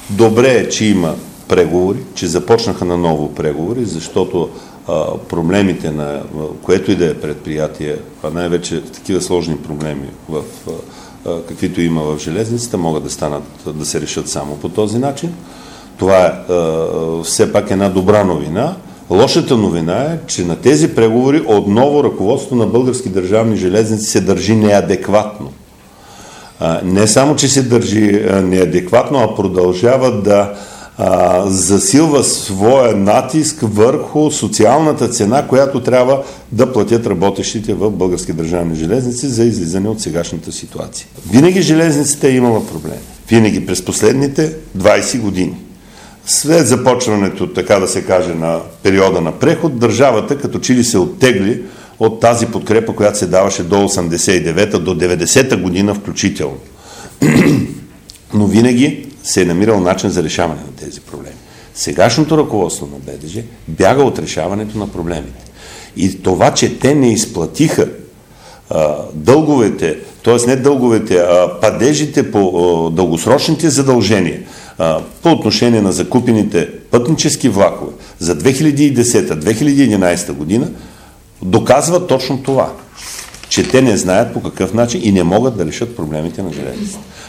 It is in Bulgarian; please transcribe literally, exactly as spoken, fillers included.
Добре е, че има преговори, че започнаха на ново преговори, защото а, проблемите на което и да е предприятие, а най-вече такива сложни проблеми, в, а, каквито има в железницата, могат да станат, да се решат само по този начин. Това е а, все пак една добра новина. Лошата новина е, че на тези преговори отново ръководството на Български държавни железници се държи неадекватно. А, не само, че се държи а, неадекватно, а продължава да а, засилва своя натиск върху социалната цена, която трябва да платят работещите в Български държавни железници за излизане от сегашната ситуация. Винаги железницата е имала проблеми. Винаги през последните двайсет години. След започването, така да се каже, на периода на преход, държавата като че ли се оттегли от тази подкрепа, която се даваше до осемдесет и девета, до деветдесета година включително. Но винаги се е намирал начин за решаване на тези проблеми. Сегашното ръководство на БДЖ бяга от решаването на проблемите. И това, че те не изплатиха а, дълговете, т.е. не дълговете, а падежите по а, дългосрочните задължения, по отношение на закупените пътнически влакове за две хиляди и десета - две хиляди и единадесета година, доказва точно това, че те не знаят по какъв начин и не могат да решат проблемите на железницата.